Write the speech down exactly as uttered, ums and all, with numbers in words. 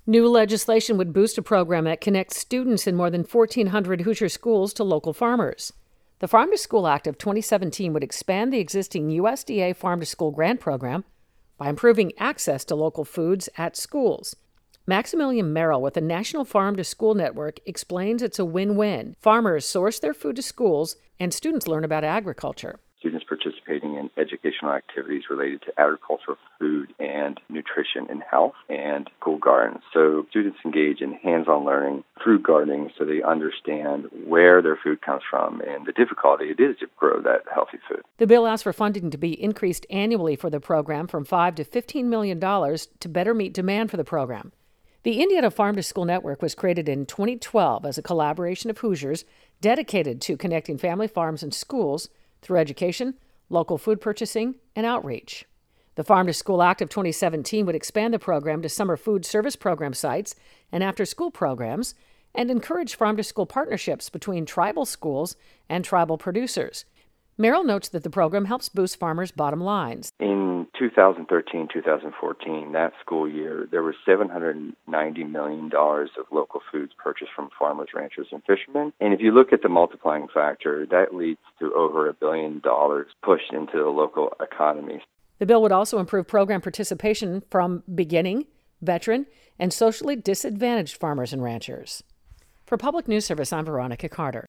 New legislation would boost a program that connects students in more than fourteen hundred Hoosier schools to local farmers. The Farm to School Act of twenty seventeen would expand the existing U S D A Farm to School grant program by improving access to local foods at schools. Maximilian Merrill with the National Farm to School Network explains it's a win-win. Farmers source their food to schools, and students learn about agriculture. Students participating in educational activities related to agricultural, food, and nutrition and health, and school gardens. So students engage in hands-on learning through gardening so they understand where their food comes from and the difficulty it is to grow that healthy food. The bill asks for funding to be increased annually for the program from five to fifteen million dollars to better meet demand for the program. The Indiana Farm to School Network was created in twenty twelve as a collaboration of Hoosiers dedicated to connecting family farms and schools through education, local food purchasing, and outreach. The Farm to School Act of twenty seventeen would expand the program to summer food service program sites and after-school programs and encourage farm-to-school partnerships between tribal schools and tribal producers. Merrill notes that the program helps boost farmers' bottom lines. In two thousand thirteen two thousand fourteen, that school year, there was seven hundred ninety million dollars of local foods purchased from farmers, ranchers, and fishermen. And if you look at the multiplying factor, that leads to over a billion dollars pushed into the local economy. The bill would also improve program participation from beginning, veteran, and socially disadvantaged farmers and ranchers. For Public News Service, I'm Veronica Carter.